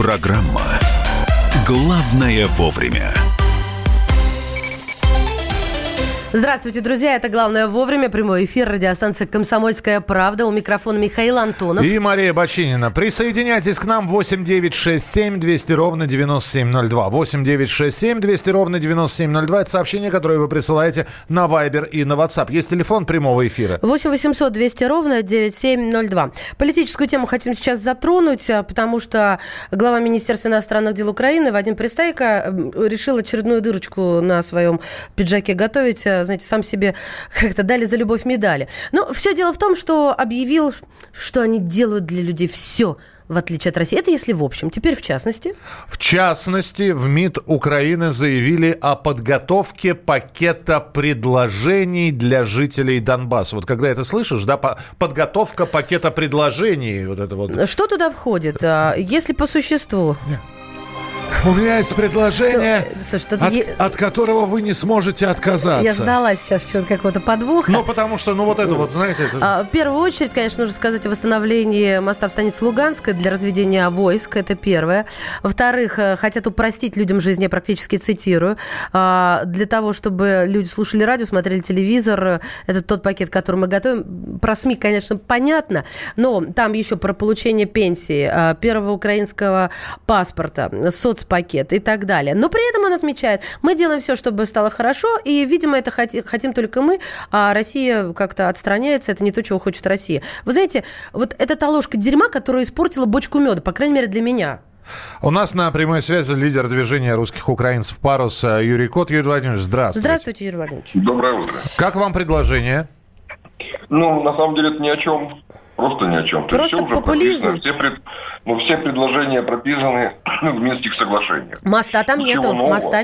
Программа «Главное вовремя». Здравствуйте, друзья. Это «Главное вовремя». Прямой эфир. Радиостанция «Комсомольская правда». У микрофона Михаил Антонов. И Мария Бочинина. Присоединяйтесь к нам. 8 9 6 7 200 ровно 9702. 8 9 6 7 200 ровно 9702. Это сообщение, которое вы присылаете на Viber и на WhatsApp. Есть телефон прямого эфира. 8 800 200 ровно 9702. Политическую тему хотим сейчас затронуть, потому что глава Министерства иностранных дел Украины Вадим Пристайко решил очередную дырочку на своем пиджаке готовить. Знаете, сам себе как-то дали за любовь медали. Но все дело в том, что объявил, что они делают для людей все, в отличие от России. Это если в общем. Теперь в частности. В частности, в МИД Украины заявили о подготовке пакета предложений для жителей Донбасса. Вот когда это слышишь, да, подготовка пакета предложений. Вот это вот. Что туда входит? Если по существу... У меня есть предложение, от которого вы не сможете отказаться. Я ждала сейчас чего-то какого-то подвоха. Ну, потому что, вот это вот, знаете... Это... В первую очередь, конечно, нужно сказать о восстановлении моста в станице Луганская для разведения войск. Это первое. Во-вторых, хотят упростить людям жизнь, я практически цитирую. Для того, чтобы люди слушали радио, смотрели телевизор. Это тот пакет, который мы готовим. Про СМИ, конечно, понятно. Но там еще про получение пенсии, первого украинского паспорта, соцпакет и так далее. Но при этом он отмечает, мы делаем все, чтобы стало хорошо, и, видимо, это хотим только мы, а Россия как-то отстраняется, это не то, чего хочет Россия. Вы знаете, вот это та ложка дерьма, которая испортила бочку меда, по крайней мере, для меня. У нас на прямой связи лидер движения русских украинцев «Парус» Юрий Кот. Юрий Владимирович, здравствуйте. Здравствуйте, Юрий Владимирович. Доброе утро. Как вам предложение? На самом деле, это ни о чем. Просто ни о чем. Просто популизм. Все предложения прописаны в Минских соглашениях. Моста там нету. Моста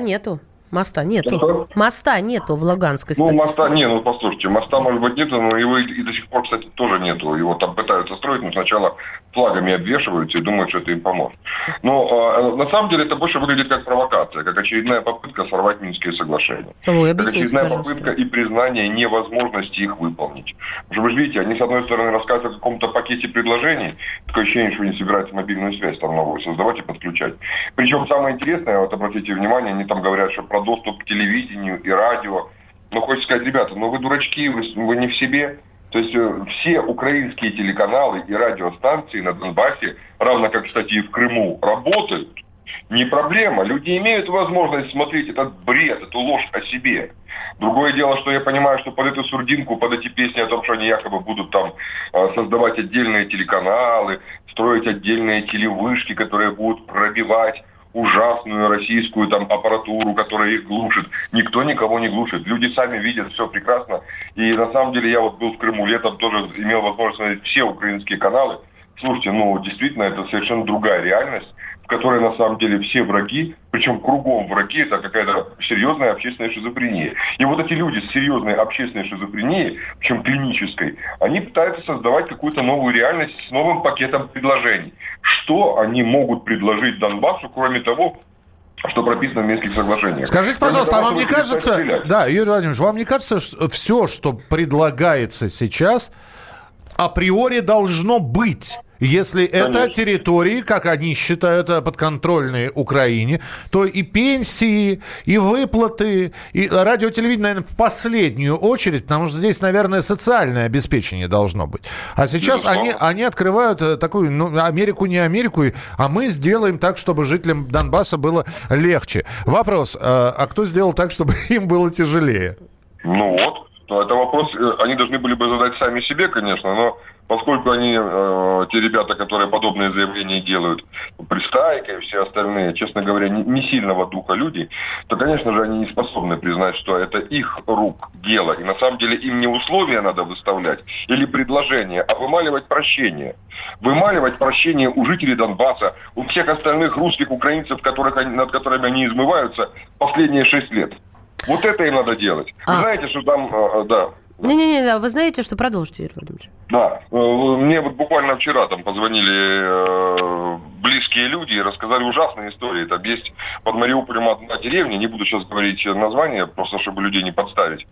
нету. Моста нету в Луганской стороне. Послушайте, моста, может быть, нету, но его и до сих пор, кстати, тоже нету. Его там пытаются строить, но сначала флагами обвешиваются и думают, что это им поможет. Но на самом деле это больше выглядит как провокация, как очередная попытка сорвать Минские соглашения. Как очередная попытка и признание невозможности их выполнить. Потому что вы же видите, они с одной стороны рассказывают о каком-то пакете предложений, такое ощущение, что они собираются мобильную связь там новую создавать и подключать. Причем самое интересное, вот обратите внимание, они там говорят, что про доступ к телевидению и радио. Хочется сказать, ребята, вы дурачки, вы не в себе. То есть все украинские телеканалы и радиостанции на Донбассе, равно как, кстати, и в Крыму, работают. Не проблема. Люди имеют возможность смотреть этот бред, эту ложь о себе. Другое дело, что я понимаю, что под эту сурдинку, под эти песни о том, что они якобы будут там создавать отдельные телеканалы, строить отдельные телевышки, которые будут пробивать ужасную российскую там аппаратуру, которая их глушит. Никто никого не глушит. Люди сами видят все прекрасно. И на самом деле я был в Крыму летом, тоже имел возможность смотреть все украинские каналы. Слушайте, действительно, это совершенно другая реальность, в которой на самом деле все враги, причем кругом враги, это какая-то серьезная общественная шизофрения. И вот эти люди с серьезной общественной шизофренией, причем клинической, они пытаются создавать какую-то новую реальность с новым пакетом предложений. Что они могут предложить Донбассу, кроме того, что прописано в Минских соглашениях? Скажите, пожалуйста, а вам не кажется, Юрий Владимирович, вам не кажется, что все, что предлагается сейчас, априори должно быть? Если это территории, как они считают, подконтрольные Украине, то и пенсии, и выплаты, и радио, телевидение, наверное, в последнюю очередь, потому что здесь, наверное, социальное обеспечение должно быть. А сейчас они открывают такую, Америку не Америку, а мы сделаем так, чтобы жителям Донбасса было легче. Вопрос, а кто сделал так, чтобы им было тяжелее? Это вопрос, они должны были бы задать сами себе, конечно, но поскольку они, те ребята, которые подобные заявления делают, Пристайко и все остальные, честно говоря, не сильного духа люди, то, конечно же, они не способны признать, что это их рук дело. И на самом деле им не условия надо выставлять или предложения, а вымаливать прощение. Вымаливать прощение у жителей Донбасса, у всех остальных русских украинцев, над которыми они измываются последние 6 лет. Вот это им надо делать. Вы знаете, что там... Не-не-не, вы знаете, что продолжите, Юрий Владимирович. Да, мне буквально вчера там позвонили близкие люди и рассказали ужасные истории. Там есть под Мариуполем одна деревня, не буду сейчас говорить название, просто чтобы людей не подставить.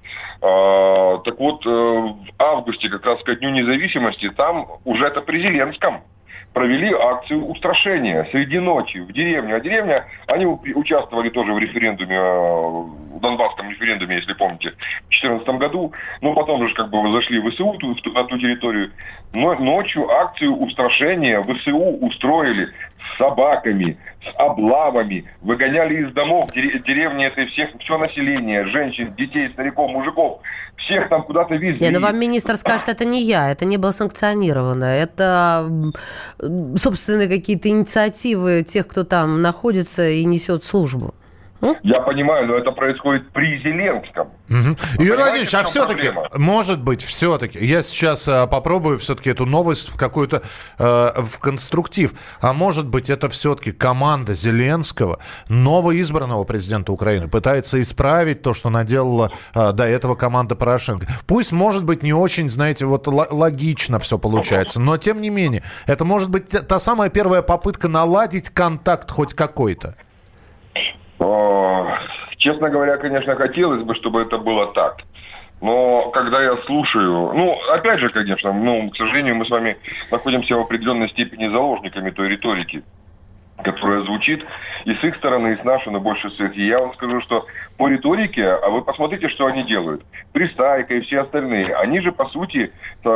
Так вот, в августе, как раз ко Дню независимости, там уже это при Зеленском провели акцию устрашения среди ночи в деревне. А деревня, они участвовали тоже в референдуме, в Донбасском референдуме, если помните, в 2014 году. Но потом уже как бы зашли в ВСУ на ту территорию. Но ночью акцию устрашения ВСУ устроили с собаками, с облавами, выгоняли из домов деревни этой все население, женщин, детей, стариков, мужиков, всех там куда-то везли. Но вам министр скажет, это не я, это не было санкционировано, это собственные какие-то инициативы тех, кто там находится и несет службу. Я понимаю, но это происходит при Зеленском. Юрий Владимирович, а все-таки, может быть, все-таки, я сейчас попробую все-таки эту новость в какую-то, в конструктив. А может быть, это все-таки команда Зеленского, новоизбранного президента Украины, пытается исправить то, что наделала до этого команда Порошенко. Пусть, может быть, не очень, знаете, вот логично все получается, но, тем не менее, это может быть та самая первая попытка наладить контакт хоть какой-то. Честно говоря, конечно, хотелось бы, чтобы это было так. Но когда я слушаю... опять же, конечно, к сожалению, мы с вами находимся в определенной степени заложниками той риторики, которая звучит и с их стороны, и с нашей, но больше с их. И я вам скажу, что по риторике, а вы посмотрите, что они делают. Пристайка и все остальные, они же, по сути,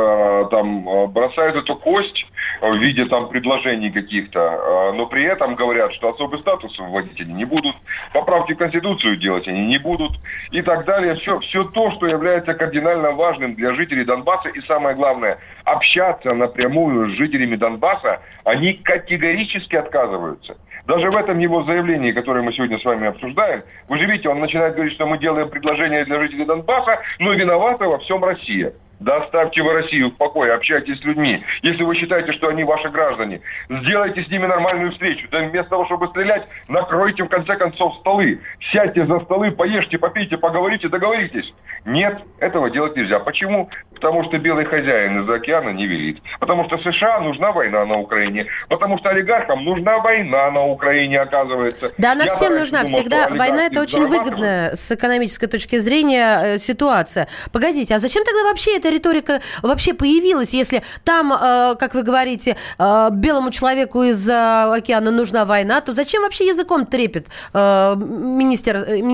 там бросают эту кость в виде там предложений каких-то, но при этом говорят, что особый статус вводить они не будут, поправки в Конституцию делать они не будут и так далее. Все то, что является кардинально важным для жителей Донбасса, и самое главное, общаться напрямую с жителями Донбасса, они категорически отказываются. Даже в этом его заявлении, которое мы сегодня с вами обсуждаем, вы же видите, он начинает говорить, что мы делаем предложение для жителей Донбасса, но виновата во всем Россия. Да оставьте вы Россию в покое, общайтесь с людьми. Если вы считаете, что они ваши граждане, сделайте с ними нормальную встречу. Да вместо того, чтобы стрелять, накройте в конце концов столы. Сядьте за столы, поешьте, попейте, поговорите, договоритесь. Нет, этого делать нельзя. Почему? Потому что белый хозяин из-за океана не велит. Потому что США нужна война на Украине. Потому что олигархам нужна война на Украине, оказывается. Да, она всем нужна. Всегда война – это очень выгодная с экономической точки зрения ситуация. Погодите, а зачем тогда вообще эта риторика вообще появилась, если там, как вы говорите, белому человеку из-за океана нужна война, то зачем вообще языком трепет министр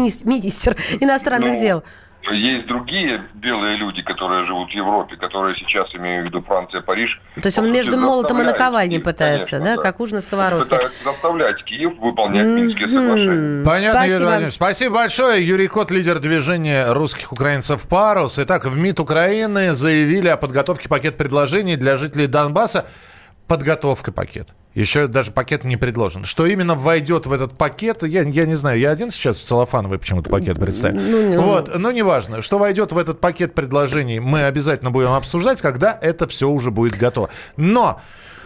иностранных дел? Есть другие белые люди, которые живут в Европе, которые сейчас, имею в виду Франция, Париж. То есть он между молотом и наковальней пытается, конечно, да? Как уж на сковородке. Пытается заставлять Киев выполнять Минские соглашения. Понятно, спасибо. Юрий Владимирович. Спасибо большое. Юрий Кот, лидер движения русских украинцев «Парус». Итак, в МИД Украины заявили о подготовке пакета предложений для жителей Донбасса. Подготовка пакет. Еще даже пакет не предложен. Что именно войдет в этот пакет, я не знаю. Я один сейчас в целлофановый почему-то пакет представил. Но неважно. Что войдет в этот пакет предложений, мы обязательно будем обсуждать, когда это все уже будет готово. Но...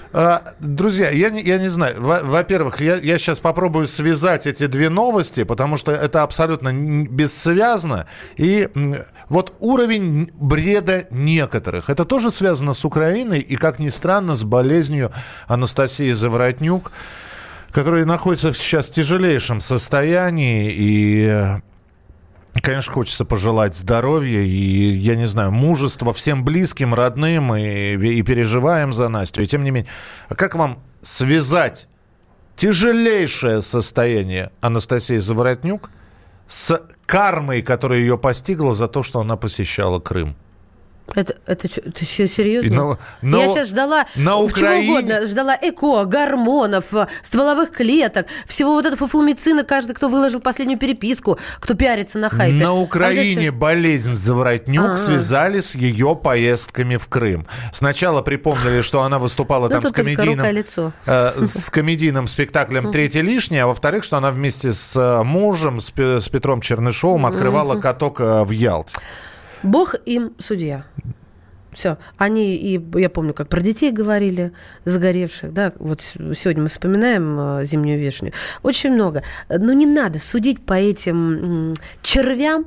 Друзья, я не знаю. Во-первых, я сейчас попробую связать эти две новости, потому что это абсолютно бессвязно. И вот уровень бреда некоторых. Это тоже связано с Украиной и, как ни странно, с болезнью Анастасии Заворотнюк, которая находится сейчас в тяжелейшем состоянии. И... Конечно, хочется пожелать здоровья и, я не знаю, мужества всем близким, родным, и переживаем за Настю. И тем не менее, как вам связать тяжелейшее состояние Анастасии Заворотнюк с кармой, которая ее постигла за то, что она посещала Крым? Это серьезно? Я сейчас ждала чего угодно. Ждала ЭКО, гормонов, стволовых клеток, всего вот этого фуфломицина, каждый, кто выложил последнюю переписку, кто пиарится на хайпе. На Украине болезнь Заворотнюк связали с ее поездками в Крым. Сначала припомнили, что она выступала там с комедийным спектаклем «Третий лишний», а во-вторых, что она вместе с мужем, с Петром Чернышовым открывала каток в Ялте. Бог им судья. Все. Они, и я помню, как про детей говорили, загоревших, да, вот сегодня мы вспоминаем зимнюю вишню. Очень много. Но не надо судить по этим червям,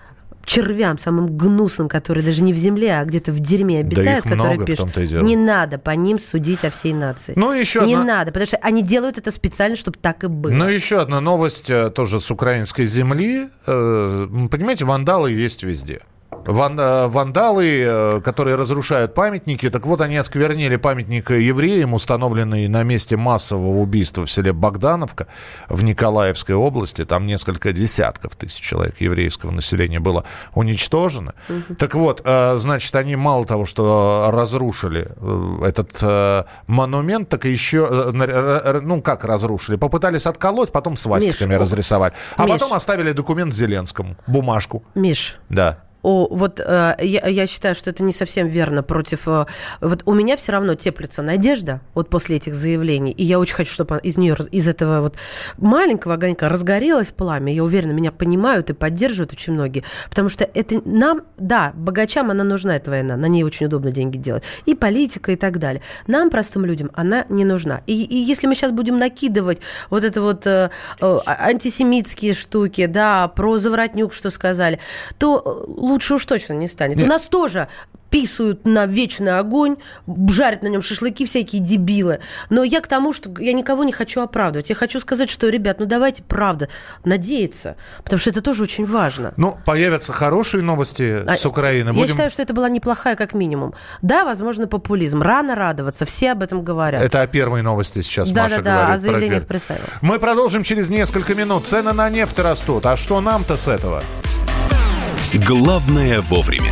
самым гнусным, которые даже не в земле, а где-то в дерьме обитают, да, которые пишут. Не надо по ним судить о всей нации. Не надо, потому что они делают это специально, чтобы так и было. Ну, еще одна новость тоже с украинской земли. Понимаете, вандалы есть везде. Вандалы, которые разрушают памятники, так вот, они осквернили памятник евреям, установленный на месте массового убийства в селе Богдановка в Николаевской области. Там несколько десятков тысяч человек еврейского населения было уничтожено. Так вот, значит, они мало того, что разрушили этот монумент, так и еще, ну, как разрушили? Попытались отколоть, потом свастиками разрисовали. А потом оставили документ Зеленскому, бумажку. Миш. Да. Вот я считаю, что это не совсем верно против... Вот у меня все равно теплится надежда вот после этих заявлений, и я очень хочу, чтобы из этого вот маленького огонька разгорелось пламя. Я уверена, меня понимают и поддерживают очень многие, потому что это нам, да, богачам она нужна, эта война, на ней очень удобно деньги делать, и политика, и так далее. Нам, простым людям, она не нужна. И если мы сейчас будем накидывать вот это вот антисемитские штуки, да, про заворотнюк, что сказали, то лучше уж точно не станет. Нет. У нас тоже писают на вечный огонь, жарят на нем шашлыки всякие дебилы. Но я к тому, что я никого не хочу оправдывать. Я хочу сказать, что, ребят, ну давайте, правда, надеяться, потому что это тоже очень важно. Ну, появятся хорошие новости с Украины. Я считаю, что это была неплохая как минимум. Да, возможно, популизм. Рано радоваться, все об этом говорят. Это о первой новости сейчас Маша говорит. Да, о заявлениях представила. Мы продолжим через несколько минут. Цены на нефть растут. А что нам-то с этого? Главное вовремя.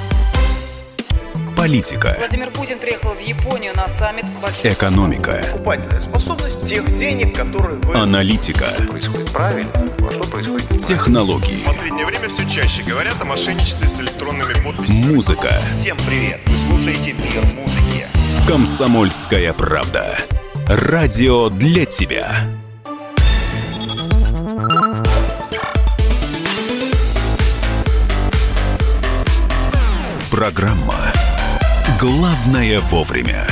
Политика. Владимир Путин приехал в Японию на саммит большой... Экономика. Покупательная способность тех денег, которые вы... Аналитика. Что происходит правильно, а что происходит неправильно. Технологии. В последнее время все чаще говорят о мошенничестве с электронными подписями. Музыка. Всем привет! Вы слушаете «Мир музыки». Комсомольская правда. Радио для тебя. Программа «Главное вовремя».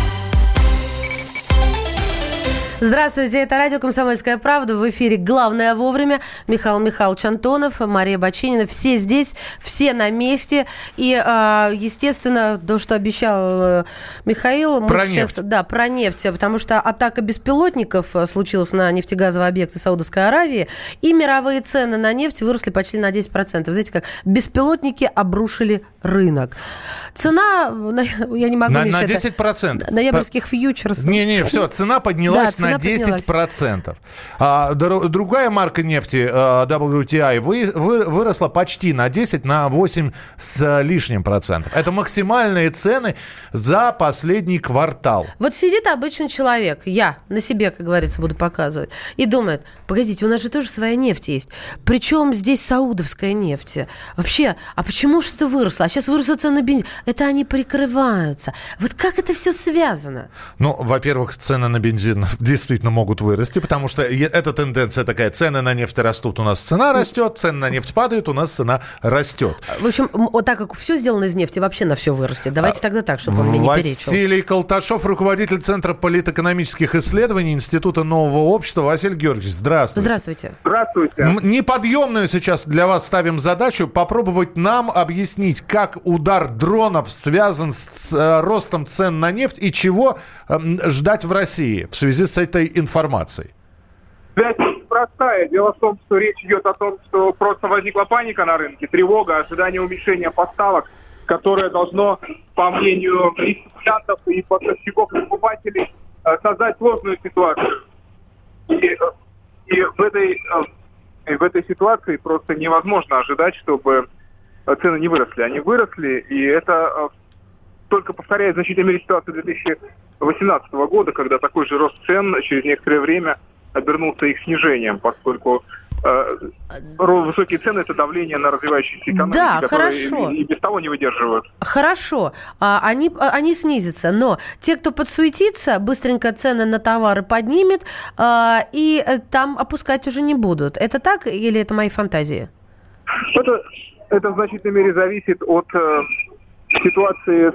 Здравствуйте, это радио «Комсомольская правда». В эфире «Главное вовремя». Михаил Михайлович Антонов, Мария Баченина. Все здесь, все на месте. И, естественно, то, что обещал Михаил... Мы про сейчас, нефть. Да, про нефть. Потому что атака беспилотников случилась на нефтегазовые объекты Саудовской Аравии. И мировые цены на нефть выросли почти на 10%. Знаете, как беспилотники обрушили рынок. Цена, я не могу... На 10%. Ноябрьских фьючерсов. Не, все, цена поднялась на 10%. Другая марка нефти, WTI, выросла почти на 10, на 8 с лишним процентов. Это максимальные цены за последний квартал. Вот сидит обычный человек, я на себе, как говорится, буду показывать, и думает, погодите, у нас же тоже своя нефть есть. Причем здесь саудовская нефть? Вообще, а почему что-то выросло? А сейчас выросла цена на бензин. Это они прикрываются. Вот как это все связано? Ну, во-первых, цены на бензин действительно могут вырасти, потому что эта тенденция такая. Цены на нефть растут, у нас цена растет, цены на нефть падают, у нас цена растет. В общем, вот так как все сделано из нефти, вообще на все вырастет. Давайте тогда так, чтобы он мне не перечил. Василий Колташов, руководитель Центра политэкономических исследований Института нового общества. Василий Георгиевич, здравствуйте. Здравствуйте. Здравствуйте. Неподъемную сейчас для вас ставим задачу попробовать нам объяснить, как удар дронов связан с ростом цен на нефть и чего ждать в России в связи с этой информацией. Связь очень простая. Дело в том, что речь идет о том, что просто возникла паника на рынке, тревога, ожидание уменьшения поставок, которое должно, по мнению и спекулянтов, и поставщиков, и покупателей, создать сложную ситуацию. И в этой ситуации просто невозможно ожидать, чтобы цены не выросли. Они выросли, и это только повторяет в значительной мере ситуацию 2018 года, когда такой же рост цен через некоторое время обернулся их снижением, поскольку высокие цены – это давление на развивающиеся экономики, да, которые хорошо. И без того не выдерживают. Хорошо, они снизятся, но те, кто подсуетится, быстренько цены на товары поднимет, и там опускать уже не будут. Это так или это мои фантазии? Это в значительной мере зависит от ситуации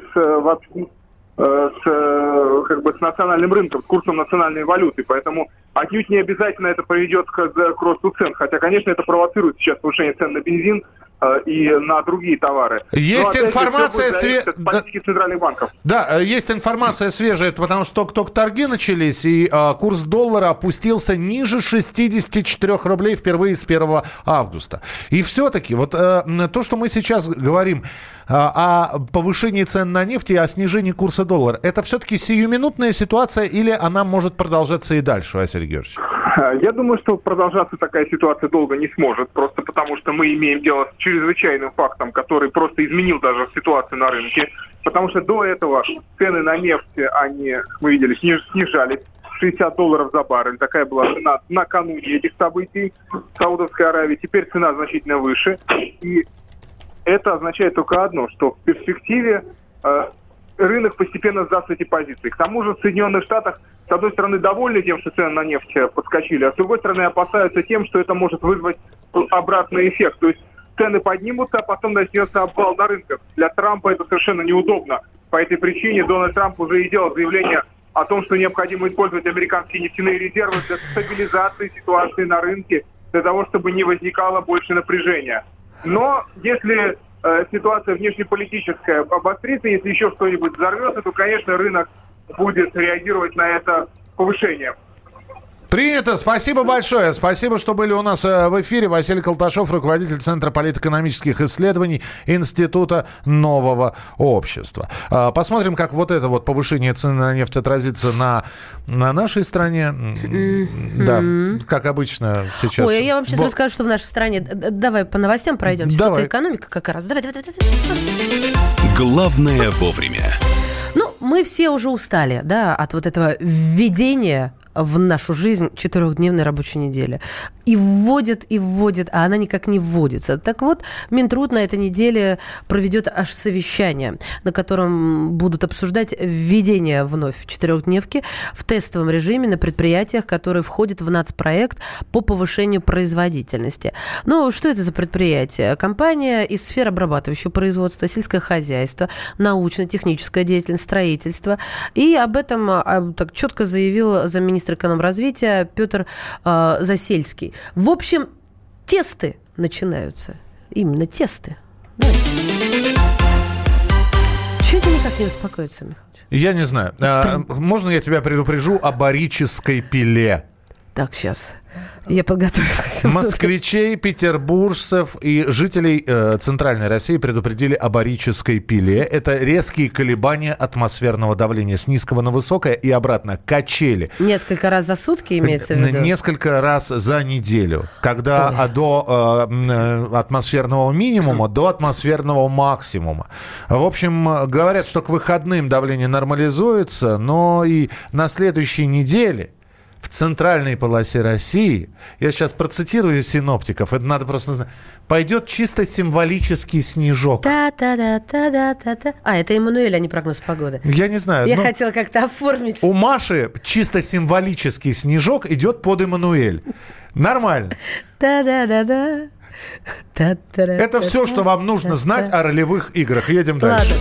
с национальным рынком, с курсом национальной валюты. Поэтому отнюдь не обязательно это приведет к росту цен. Хотя, конечно, это провоцирует сейчас повышение цен на бензин, и на другие товары. Есть информация политики центральных банков. Да, есть информация свежая, потому что только торги начались, и курс доллара опустился ниже 64 рублей впервые с 1 августа. И все-таки вот то, что мы сейчас говорим о повышении цен на нефть и о снижении курса доллара, это все-таки сиюминутная ситуация или она может продолжаться и дальше, Василий Георгиевич? Я думаю, что продолжаться такая ситуация долго не сможет, просто потому что мы имеем дело с чрезвычайным фактом, который просто изменил даже ситуацию на рынке, потому что до этого цены на нефть, они, мы видели, снижались. $60 за баррель. Такая была цена накануне этих событий в Саудовской Аравии. Теперь цена значительно выше. И это означает только одно, что в перспективе рынок постепенно сдаст эти позиции. К тому же в Соединенных Штатах, с одной стороны, довольны тем, что цены на нефть подскочили, а с другой стороны, опасаются тем, что это может вызвать обратный эффект. То есть цены поднимутся, а потом начнется обвал на рынках. Для Трампа это совершенно неудобно. По этой причине Дональд Трамп уже и делал заявление о том, что необходимо использовать американские нефтяные резервы для стабилизации ситуации на рынке, для того, чтобы не возникало больше напряжения. Но если ситуация внешнеполитическая обострится, если еще что-нибудь взорвется, то, конечно, рынок будет реагировать на это повышение. Принято. Спасибо большое. Спасибо, что были у нас в эфире. Василий Колташов, руководитель Центра политэкономических исследований Института нового общества. Посмотрим, как вот это вот повышение цен на нефть отразится на нашей стране. Да, как обычно сейчас. Ой, я вам сейчас расскажу, что в нашей стране. Давай по новостям пройдемся. Давай. Тут экономика как раз. Давай. Главное вовремя. Ну, мы все уже устали, да, от вот этого введения в нашу жизнь 4-дневной рабочей недели. И вводят, а она никак не вводится. Так вот, Минтруд на этой неделе проведет аж совещание, на котором будут обсуждать введение вновь в 4-дневки в тестовом режиме на предприятиях, которые входят в нацпроект по повышению производительности. Ну, что это за предприятие? Компания из сфер обрабатывающего производства, сельское хозяйство, научно-техническая деятельность, строительство. И об этом так четко заявил замминистра экономразвития Петр Засельский. В общем, тесты начинаются. Именно тесты. Да. Чего это никак не успокоится, Михаил? Я не знаю. Можно я тебя предупрежу о барической пиле? Так, сейчас. Я подготовилась. Москвичей, петербуржцев и жителей Центральной России предупредили о барической пиле. Это резкие колебания атмосферного давления с низкого на высокое и обратно. Качели. Несколько раз за сутки имеется в виду? Несколько раз за неделю. Когда до атмосферного минимума до атмосферного максимума. В общем, говорят, что к выходным давление нормализуется, но и на следующей неделе в центральной полосе России, я сейчас процитирую синоптиков, это надо просто знать, пойдет чисто символический снежок. Та-та-та-та-та-та. Это Эммануэль, а не прогноз погоды. Я не знаю. Я хотела как-то оформить. У Маши чисто символический снежок идет под Эммануэль. Нормально. Та-да-да-да. Это все, что вам нужно знать о ролевых играх. Едем дальше.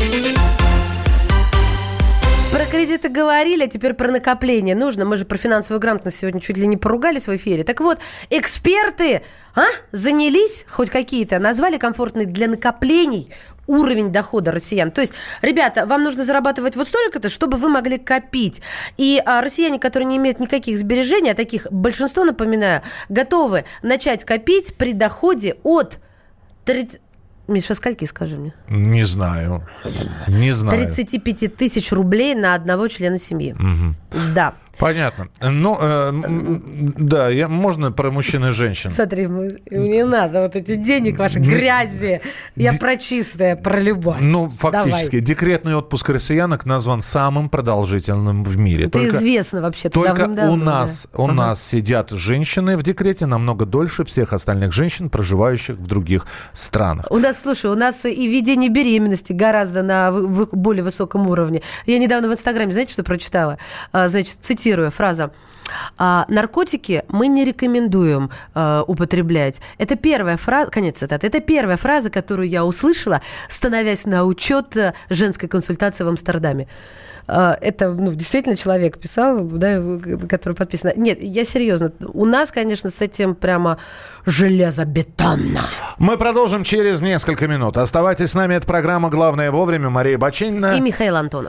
Про кредиты говорили, а теперь про накопление нужно. Мы же про финансовую грамотность сегодня чуть ли не поругались в эфире. Так вот, эксперты занялись, хоть какие-то, назвали комфортный для накоплений уровень дохода россиян. То есть, ребята, вам нужно зарабатывать вот столько-то, чтобы вы могли копить. И россияне, которые не имеют никаких сбережений, а таких большинство, напоминаю, готовы начать копить при доходе от 30... Миша, скольки, скажи мне? Не знаю. 35 тысяч рублей на одного члена семьи. Угу. Да. Понятно. Ну, да, можно про мужчин и женщин. Смотри, мне надо вот эти денег ваши грязи. Я про чистое, про любовь. Ну, фактически. Давай. Декретный отпуск россиянок назван самым продолжительным в мире. Это известно вообще-то. Только у нас сидят женщины в декрете намного дольше всех остальных женщин, проживающих в других странах. У нас и ведение беременности гораздо на более высоком уровне. Я недавно в Инстаграме, знаете, что прочитала? Значит, цитирую. цитирую, фраза: «Наркотики мы не рекомендуем употреблять». Это первая фраза, конец цитаты, это первая фраза, которую я услышала, становясь на учет женской консультации в Амстердаме. Это действительно человек писал, да, который подписан. Нет, я серьезно. У нас, конечно, с этим прямо железобетонно. Мы продолжим через несколько минут. Оставайтесь с нами. Это программа «Главное вовремя». Мария Баченина и Михаил Антонов.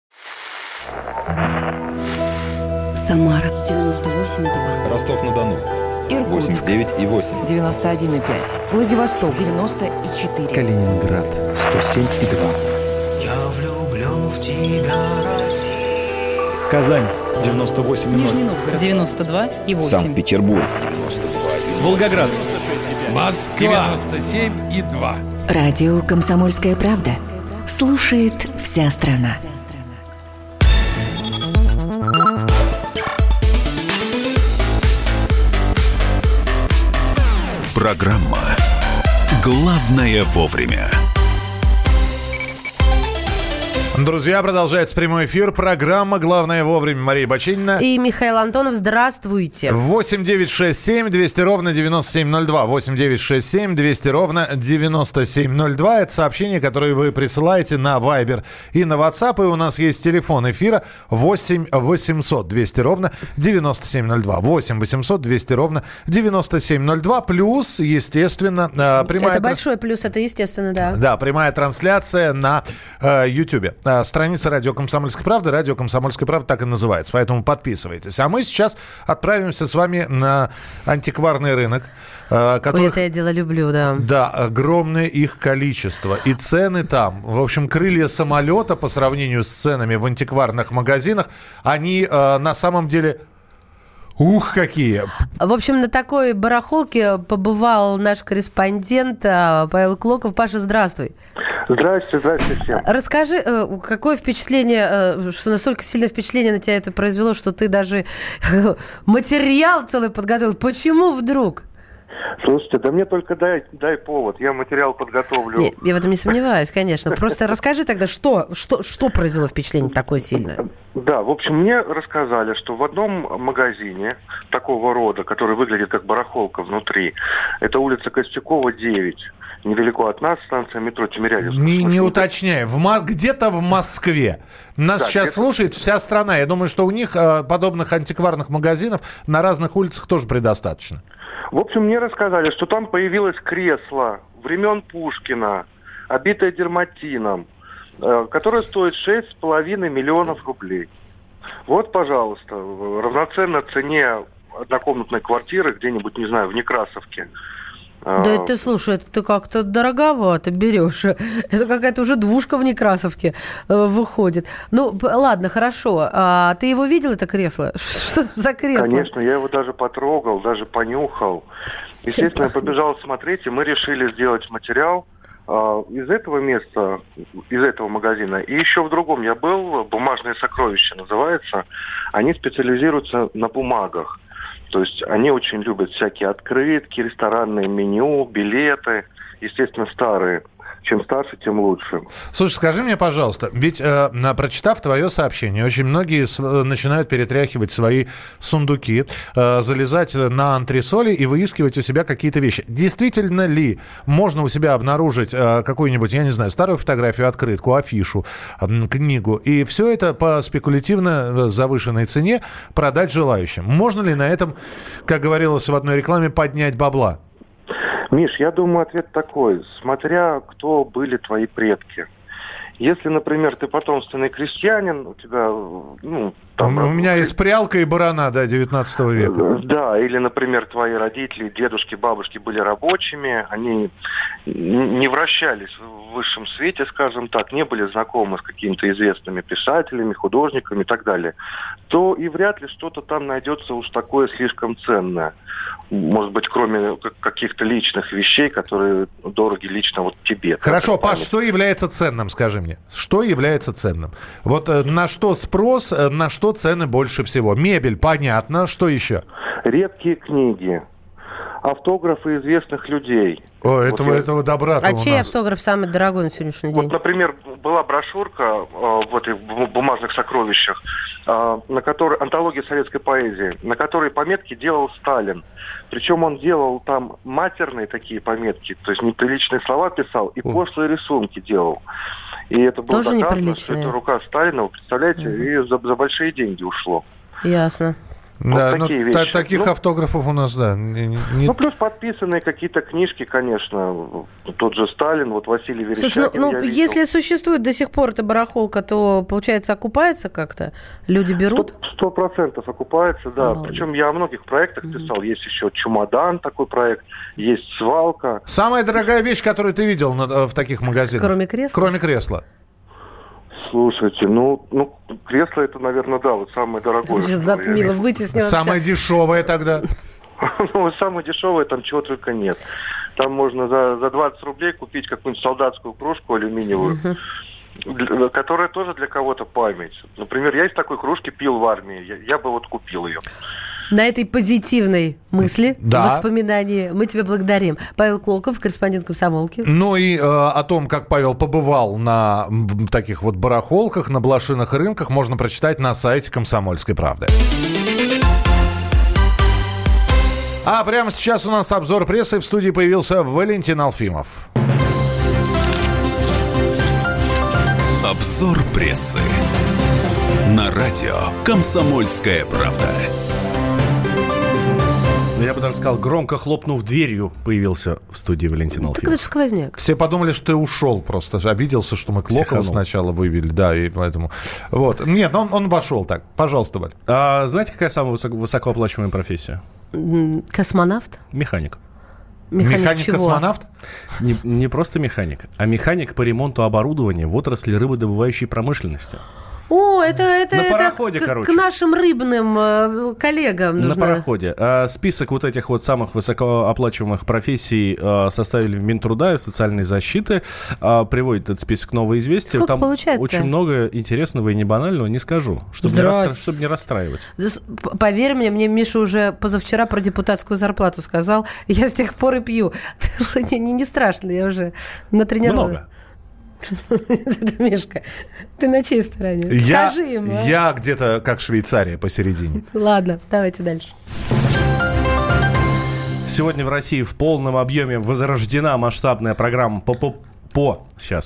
Самара 98,2. Ростов-на-Дону. Иркутск 89,8. 91,5. Владивосток 94. Калининград 107,2. Я влюблен в тебя, Россия. Казань 98,0. Нижний Новгород 92,8. Санкт-Петербург 92,1. Волгоград 96,5. Москва 97,2. Радио «Комсомольская правда». Слушает вся страна. Программа «Главное вовремя». Друзья, продолжается прямой эфир. Программа «Главное вовремя». Мария Баченина. И Михаил Антонов. Здравствуйте. 8-967-200-97-02. 8-967-200-97-02. Это сообщение, которое вы присылаете на Viber и на WhatsApp. И у нас есть телефон эфира 8-800-200-97-02. 8-800-200-97-02. Плюс, естественно, прямая... Это большой плюс, это естественно, да. Да, прямая трансляция на YouTube. Страница «Радио Комсомольская правда». «Радио Комсомольская правда» так и называется, поэтому подписывайтесь. А мы сейчас отправимся с вами на антикварный рынок. Ой, это я дело люблю, да. Да, огромное их количество. И цены там, в общем, крылья самолета по сравнению с ценами в антикварных магазинах, они на самом деле... Ух, какие! В общем, на такой барахолке побывал наш корреспондент Павел Клоков. Паша, здравствуй. Здравствуйте всем. Расскажи, какое впечатление, что настолько сильное впечатление на тебя это произвело, что ты даже материал целый подготовил. Почему вдруг? Слушайте, да мне только дай повод, я материал подготовлю. Нет, я в этом не сомневаюсь, конечно. Просто расскажи тогда, что произвело впечатление такое сильное? Да, в общем, мне рассказали, что в одном магазине такого рода, который выглядит как барахолка внутри, это улица Костюкова, 9, недалеко от нас, станция метро Тимирязевская. Не уточняй, где-то в Москве. Нас сейчас слушает вся страна. Я думаю, что у них подобных антикварных магазинов на разных улицах тоже предостаточно. В общем, мне рассказали, что там появилось кресло времен Пушкина, обитое дерматином, которое стоит 6,5 миллионов рублей. Вот, пожалуйста, равноценно цене однокомнатной квартиры где-нибудь, не знаю, в Некрасовке. Да это ты, слушай, это ты как-то дороговато берешь. Это какая-то уже двушка в Некрасовке выходит. Ну, ладно, хорошо. А ты его видел, это кресло? Что за кресло? Конечно, я его даже потрогал, даже понюхал. Естественно, я побежал смотреть, и мы решили сделать материал из этого места, из этого магазина. И еще в другом я был, «Бумажные сокровища» называется. Они специализируются на бумагах. То есть они очень любят всякие открытки, ресторанные меню, билеты, естественно, старые. Чем старше, тем лучше. Слушай, скажи мне, пожалуйста, ведь прочитав твое сообщение, очень многие начинают перетряхивать свои сундуки, залезать на антресоли и выискивать у себя какие-то вещи. Действительно ли можно у себя обнаружить какую-нибудь, я не знаю, старую фотографию, открытку, афишу, книгу, и все это по спекулятивно завышенной цене продать желающим? Можно ли на этом, как говорилось в одной рекламе, поднять бабла? Миш, я думаю, ответ такой. Смотря кто были твои предки. Если, например, ты потомственный крестьянин, у тебя... У меня есть прялка и барана, 19 века. Да, или, например, твои родители, дедушки, бабушки были рабочими, они не вращались в высшем свете, скажем так, не были знакомы с какими-то известными писателями, художниками и так далее, то и вряд ли что-то там найдется уж такое слишком ценное. Может быть, кроме каких-то личных вещей, которые дороги лично вот тебе. Хорошо, Паш, что является ценным, скажи мне? Что является ценным? Вот на что спрос, на что цены больше всего? Мебель, понятно. Что еще? Редкие книги. автографы известных людей. О, этого добра-то А чей автограф самый дорогой на сегодняшний день? Вот, например, была брошюрка в этих бумажных сокровищах, на которой антология советской поэзии, на которой пометки делал Сталин. Причем он делал там матерные такие пометки, то есть неприличные слова писал и пошлые рисунки делал. И это было тоже доказано, что это рука Сталина, вы представляете, и за большие деньги ушло. Ясно. Вот да, такие вещи. Таких автографов у нас, да. Ну, плюс подписанные какие-то книжки, конечно. Тот же Сталин, вот Василий Верещагин. Слушай, если существует до сих пор эта барахолка, то, получается, окупается как-то? Люди берут? 100% окупается, да. Причем я о многих проектах писал. Есть еще «Чемодан» такой проект, есть «Свалка». Самая дорогая вещь, которую ты видел в таких магазинах? Кроме кресла? Кроме кресла. Слушайте, ну, кресло это, наверное, да, вот самое дорогое. Затмило, вытеснило. Самое дешевое тогда? Ну, самое дешевое, там чего только нет. Там можно за 20 рублей купить какую-нибудь солдатскую кружку алюминиевую, которая тоже для кого-то память. Например, я из такой кружки пил в армии, я бы вот купил ее. На этой позитивной мысли, воспоминании мы тебя благодарим. Павел Клоков, корреспондент «Комсомолки». Ну и о том, как Павел побывал на таких вот барахолках, на блошиных рынках, можно прочитать на сайте «Комсомольской правды». А прямо сейчас у нас обзор прессы. В студии появился Валентин Алфимов. Обзор прессы на радио «Комсомольская правда». Я бы даже сказал, громко хлопнув дверью, появился в студии Валентин Алфимов. Так это же сквозняк. Все подумали, что ты ушел просто. Обиделся, что мы Клокова сначала вывели. Да, и поэтому... Вот. Нет, он вошел так. Пожалуйста, Валь. Знаете, какая самая высокооплачиваемая профессия? Космонавт? Механик. Механик-космонавт? Не просто механик, а механик по ремонту оборудования в отрасли рыбодобывающей промышленности. О, это пароходе, к нашим рыбным коллегам нужно. На пароходе. Список вот этих вот самых высокооплачиваемых профессий составили в Минтруда и в социальной защиты. Приводит этот список «Новое известие». Сколько там получается? Очень много интересного и небанального, не скажу, чтобы не расстраивать. Поверь мне, Миша уже позавчера про депутатскую зарплату сказал. Я с тех пор и пью. Не страшно, я уже натренирована. Много. Мишка, ты на чьей стороне? Скажи ему. Я где-то как Швейцария посередине. Ладно, давайте дальше. Сегодня в России в полном объеме возрождена масштабная программа по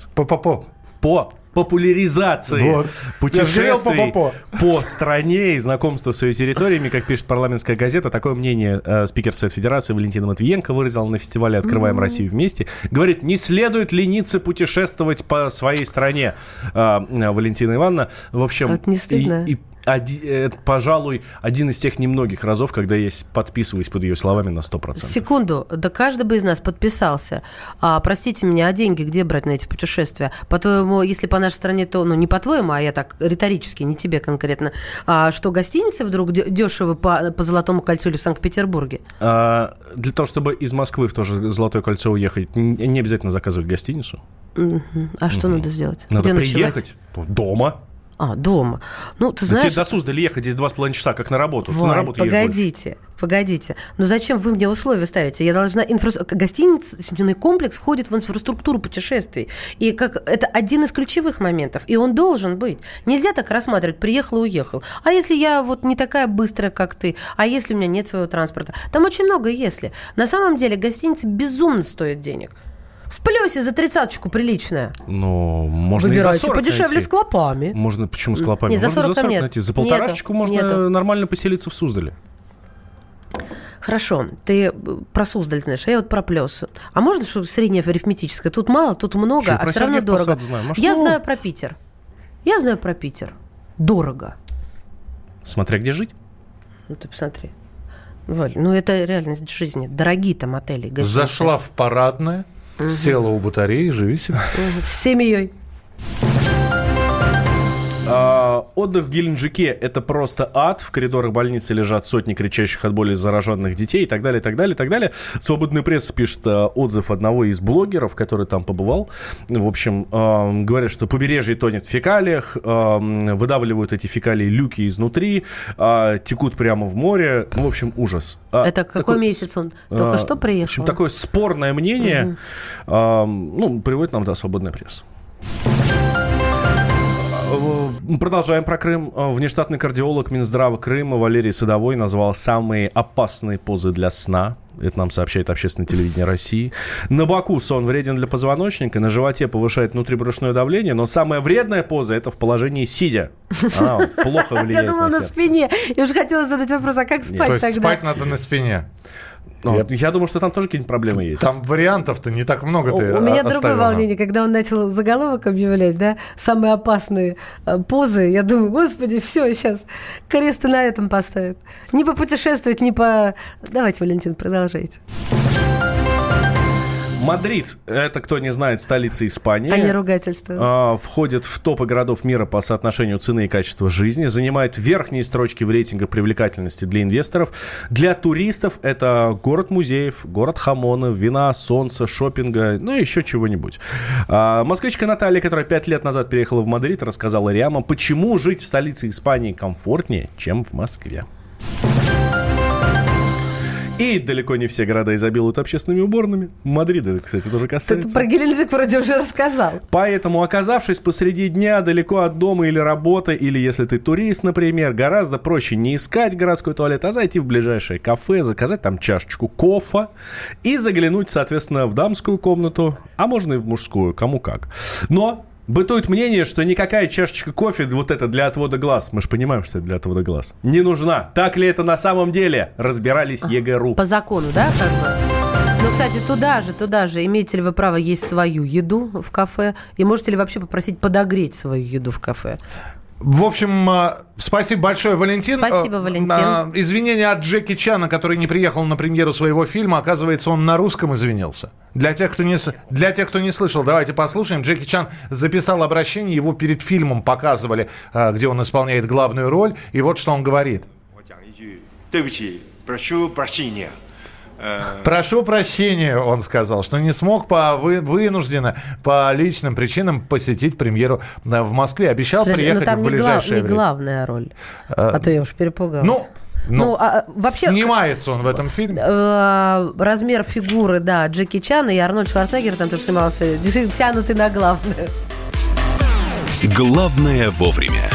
популяризации путешествий по стране и знакомства с ее территориями. Как пишет парламентская газета, такое мнение спикер Совета Федерации Валентина Матвиенко выразил на фестивале «Открываем Россию вместе». Говорит, не следует лениться путешествовать по своей стране, Валентина Ивановна. В общем, это не стыдно. Это, пожалуй, один из тех немногих разов, когда я подписываюсь под ее словами на 100%. Секунду, да каждый бы из нас подписался. Простите меня, а деньги где брать на эти путешествия? По-твоему, если по нашей стране, то, не по-твоему, а я так риторически, не тебе конкретно, что гостиницы вдруг дешевы по Золотому кольцу или в Санкт-Петербурге? Для того, чтобы из Москвы в то же Золотое кольцо уехать, не обязательно заказывать гостиницу. А что надо сделать? Надо приехать дома. Дома. Ну, ты знаешь... Тебе до Суздаля ехать здесь 2,5 часа, как на работу. Валь, ты на работу погодите. Ну, зачем вы мне условия ставите? Я должна... Гостиничный комплекс входит в инфраструктуру путешествий. И это один из ключевых моментов. И он должен быть. Нельзя так рассматривать, приехал и уехал. А если я вот не такая быстрая, как ты? А если у меня нет своего транспорта? Там очень много «если». На самом деле гостиница безумно стоит денег. В плюсе за 30-очку приличная. Ну, можно выбирайте и за 40 подешевле найти. С клопами. Можно, почему с клопами? Нет, за 40 можно за 40 нет. найти. За полторашечку можно нормально поселиться в Суздале. Хорошо, ты про Суздаль знаешь, а я вот про Плёс. А можно что-то среднее арифметическое? Тут мало, тут много, а все равно дорого. Я знаю про Питер. Дорого. Смотря где жить. Ну, ты посмотри. Валь, это реальность жизни. Дорогие там отели. Гостиницы. Зашла в парадное. Села у батареи, живи себе. С семьей. Отдых в Геленджике – это просто ад. В коридорах больницы лежат сотни кричащих от боли зараженных детей и так далее, и так далее, и так далее. Свободная пресса пишет отзыв одного из блогеров, который там побывал. В общем, говорят, что побережье тонет в фекалиях, выдавливают эти фекалии люки изнутри, текут прямо в море. В общем, ужас. Это какой месяц он? Только что приехал? В общем, такое спорное мнение приводит нам свободная пресса. Продолжаем про Крым. Внештатный кардиолог Минздрава Крыма Валерий Садовой назвал самые опасные позы для сна. Это нам сообщает общественное телевидение России. На боку сон вреден для позвоночника, на животе повышает внутрибрюшное давление, но самая вредная поза – это в положении сидя. Плохо влияет на сердце. Я думала, на спине. Я уже хотела задать вопрос, а как спать тогда? Спать надо на спине. Я думаю, что там тоже какие-нибудь проблемы есть. Там вариантов-то не так много ты У меня другое волнение, когда он начал заголовок объявлять, да, самые опасные позы. Я думаю, господи, все, сейчас крест и на этом поставят. Не попутешествовать, не по... Давайте, Валентин, продолжайте. Мадрид, это, кто не знает, столица Испании. А не ругательство. Входит в топы городов мира по соотношению цены и качества жизни. Занимает верхние строчки в рейтингах привлекательности для инвесторов. Для туристов это город музеев, город хамонов, вина, солнца, шопинга, и еще чего-нибудь. Москвичка Наталья, которая 5 лет назад переехала в Мадрид, рассказала Риама, почему жить в столице Испании комфортнее, чем в Москве. И далеко не все города изобилуют общественными уборными. Мадрид, это, кстати, тоже касается. Ты про Геленджик вроде уже рассказал. Поэтому, оказавшись посреди дня далеко от дома или работы, или если ты турист, например, гораздо проще не искать городской туалет, а зайти в ближайшее кафе, заказать там чашечку кофе и заглянуть, соответственно, в дамскую комнату, а можно и в мужскую, кому как. Но бытует мнение, что никакая чашечка кофе вот это для отвода глаз, мы же понимаем, что это для отвода глаз, не нужна. Так ли это на самом деле? Разбирались ЕГРУ. По закону, да, как бы? Ну, кстати, туда же, имеете ли вы право есть свою еду в кафе? И можете ли вообще попросить подогреть свою еду в кафе? В общем, спасибо большое, Валентин. Спасибо, Валентин. Извинения от Джеки Чана, который не приехал на премьеру своего фильма. Оказывается, он на русском извинился. Для тех, кто не слышал, давайте послушаем. Джеки Чан записал обращение, его перед фильмом показывали, где он исполняет главную роль. И вот что он говорит. Прошу прощения. Прошу прощения, он сказал, что не смог вынужденно по личным причинам посетить премьеру в Москве. Обещал приехать в ближайшее время. Не главная роль, а то я уж перепугалась. Вообще, снимается он в этом фильме. Размер фигуры, да, Джеки Чана и Арнольд Шварценеггер там тоже снимался, действительно тянуты на главное. Главное вовремя.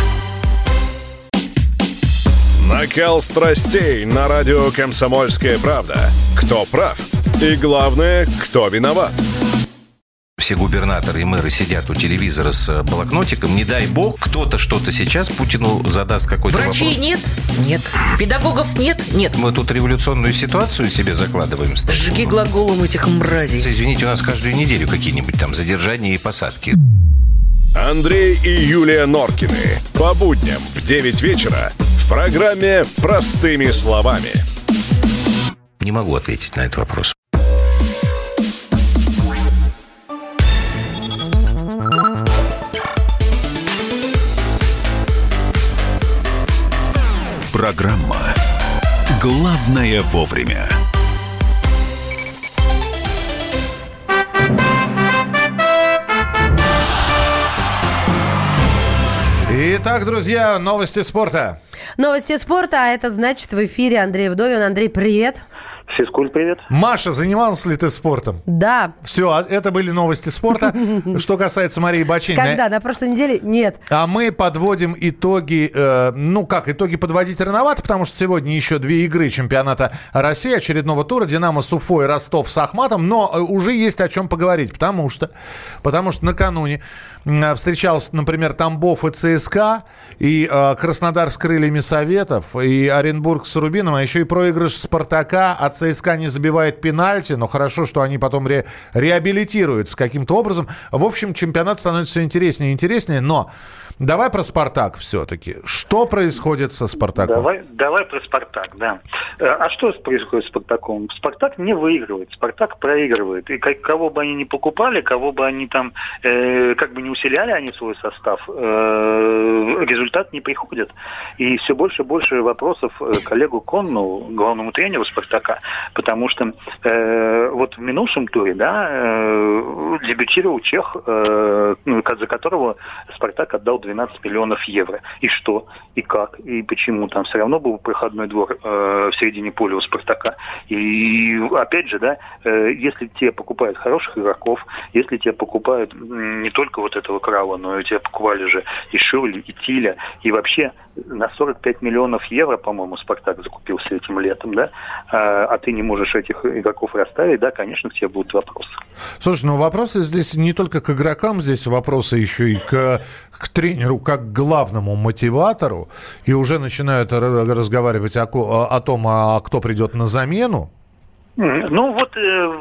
Накал страстей на радио «Комсомольская правда». Кто прав? И главное, кто виноват? Все губернаторы и мэры сидят у телевизора с блокнотиком. Не дай бог, кто-то что-то сейчас Путину задаст какой-то вопрос. Врачей нет? Нет. Педагогов нет? Нет. Мы тут революционную ситуацию себе закладываем. Сжиги глаголом этих мразей. Извините, у нас каждую неделю какие-нибудь там задержания и посадки. Андрей и Юлия Норкины. По будням в 9 вечера в программе «Простыми словами». Не могу ответить на этот вопрос. Программа «Главное вовремя». Итак, друзья, новости спорта. Новости спорта, а это значит в эфире Андрей Вдовин. Андрей, привет. Физкульт, привет. Маша, занималась ли ты спортом? Да. Все, это были новости спорта. Что касается Марии Бачининой. Когда? На прошлой неделе? Нет. А мы подводим итоги. Итоги подводить рановато, потому что сегодня еще 2 игры чемпионата России, очередного тура. Динамо с Уфой, Ростов с Ахматом. Но уже есть о чем поговорить, потому что накануне встречался, например, Тамбов и ЦСКА, и Краснодар с Крыльями Советов, и Оренбург с Рубином, а еще и проигрыш Спартака от ЦСКА не забивает пенальти, но хорошо, что они потом реабилитируются каким-то образом. В общем, чемпионат становится все интереснее и интереснее, но давай про «Спартак» все-таки. Что происходит со «Спартаком»? Давай про «Спартак», да. А что происходит с «Спартаком»? «Спартак» не выигрывает, «Спартак» проигрывает. И кого бы они ни покупали, кого бы они там, как бы не усиляли они свой состав, результат не приходит. И все больше и больше вопросов к Олегу Конну, главному тренеру «Спартака», потому что вот в минувшем туре, да, дебютировал чех, за которого «Спартак» отдал 12 миллионов евро. И что? И как? И почему? Там все равно был проходной двор в середине поля у «Спартака». И опять же, да, если тебе покупают хороших игроков, если тебе покупают не только вот этого Крала, но и тебе покупали же и Ширли, и Тиля, и вообще на 45 миллионов евро, по-моему, «Спартак» закупился этим летом, да, а ты не можешь этих игроков расставить, да, конечно, к тебе будут вопросы. Слушай, ну вопросы здесь не только к игрокам, здесь вопросы еще и к тренеру как к главному мотиватору, и уже начинают разговаривать о том, кто придет на замену. Ну вот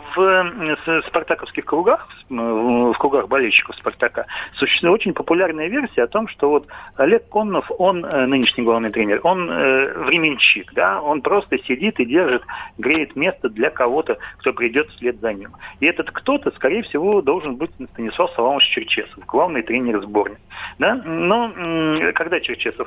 в спартаковских кругах, в кругах болельщиков «Спартака», существует очень популярная версия о том, что вот Олег Коннов, он нынешний главный тренер, он временщик, да, он просто сидит и греет место для кого-то, кто придет вслед за ним. И этот кто-то, скорее всего, должен быть Станислав Саламович Черчесов, главный тренер сборной. Да? Но когда Черчесов...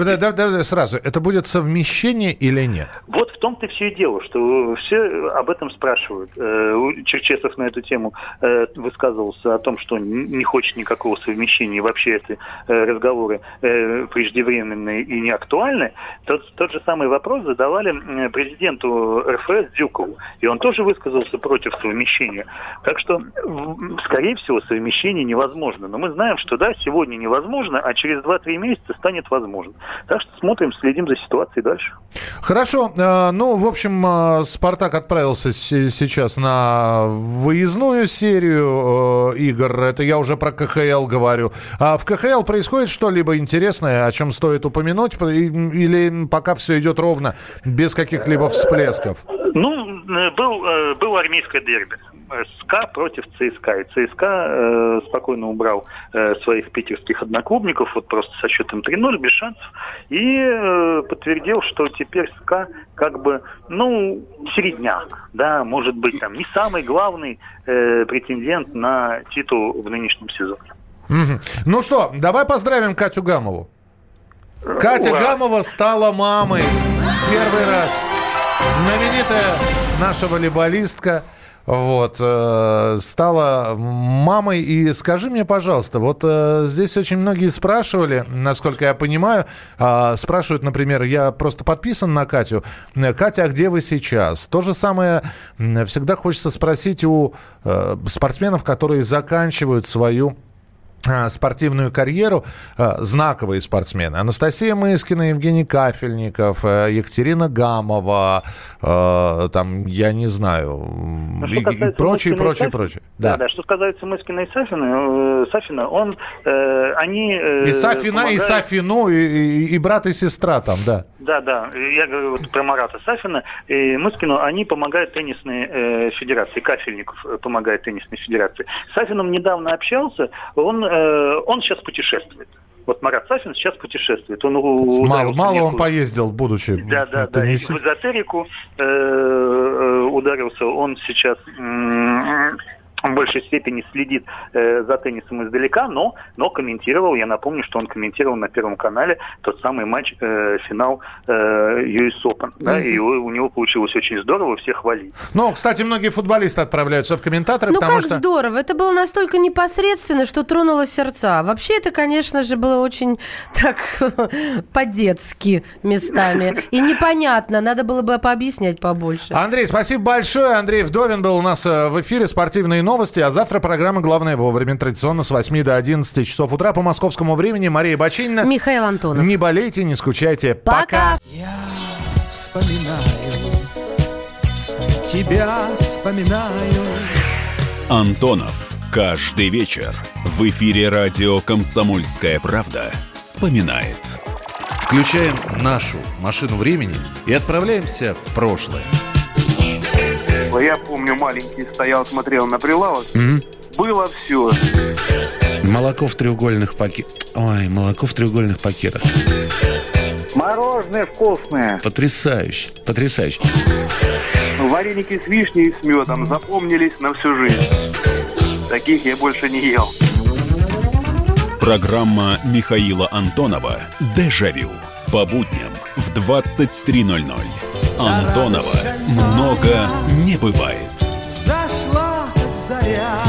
Это будет совмещение или нет? Вот в том-то все и дело, что все об этом спрашивают. Черчесов на эту тему высказывался о том, что не хочет никакого совмещения, и вообще эти разговоры преждевременные и не актуальны. Тот же самый вопрос задавали президенту РФС Дюкову, и он тоже высказался против совмещения. Так что, скорее всего, совмещение невозможно. Но мы знаем, что да, сегодня невозможно, а через 2-3 месяца станет возможно. Так что смотрим, следим за ситуацией дальше. Хорошо. Ну, в общем, «Спартак» отправился сейчас на выездную серию игр. Это я уже про КХЛ говорю. А в КХЛ происходит что-либо интересное, о чем стоит упомянуть? Или пока все идет ровно, без каких-либо всплесков? Ну, было армейское дерби. СКА против ЦСКА. И ЦСКА спокойно убрал своих питерских одноклубников, вот просто со счетом 3-0, без шансов. И подтвердил, что теперь СКА как бы, ну, середняк. Да, может быть, там не самый главный претендент на титул в нынешнем сезоне. Ну что, давай поздравим Катю Гамову. Катя Гамова стала мамой. Первый раз. Знаменитая наша волейболистка стала мамой. И скажи мне, пожалуйста, вот здесь очень многие спрашивали, насколько я понимаю, спрашивают, например, я просто подписан на Катю. Катя, а где вы сейчас? То же самое всегда хочется спросить у спортсменов, которые заканчивают свою спортивную карьеру, знаковые спортсмены. Анастасия Мыскина, Евгений Кафельников, Екатерина Гамова, там, я не знаю, и прочее. Да, что касается Мыскина и Сафина, они... И Сафина, помогают... и Сафину, и брат, и сестра там, да. Да, я говорю вот про Марата Сафина и Мыскину, они помогают теннисной федерации, Кафельников помогает теннисной федерации. С Сафином недавно общался, он сейчас путешествует. Вот Марат Сафин сейчас путешествует. Мало он поездил, будучи теннисистом. В эзотерику ударился. Он сейчас в большей степени следит за теннисом издалека, но комментировал, я напомню, что он комментировал на Первом канале тот самый матч, финал US Open, да, и у него получилось очень здорово, все хвалили. Ну, кстати, многие футболисты отправляются в комментаторы, потому что... здорово, это было настолько непосредственно, что тронуло сердца. Вообще это, конечно же, было очень так по-детски местами, и непонятно, надо было бы пообъяснять побольше. Андрей, спасибо большое. Андрей Вдовин был у нас в эфире, спортивные новости, а завтра программа «Главное вовремя», традиционно с 8 до 11 часов утра по московскому времени. Мария Бачинина. Михаил Антонов. Не болейте, не скучайте. Пока. Я вспоминаю, тебя вспоминаю. Антонов. Каждый вечер в эфире радио «Комсомольская правда» вспоминает. Включаем нашу машину времени и отправляемся в прошлое. помню, маленький стоял, смотрел на прилавок. Было все. Молоко в треугольных пакетах. Ой, молоко в треугольных пакетах. Мороженое вкусное. Потрясающе, потрясающе. Вареники с вишней и с медом запомнились на всю жизнь. Таких я больше не ел. Программа Михаила Антонова «Дежавю». По будням в 23:00. Антонова много не бывает. Зашла заря.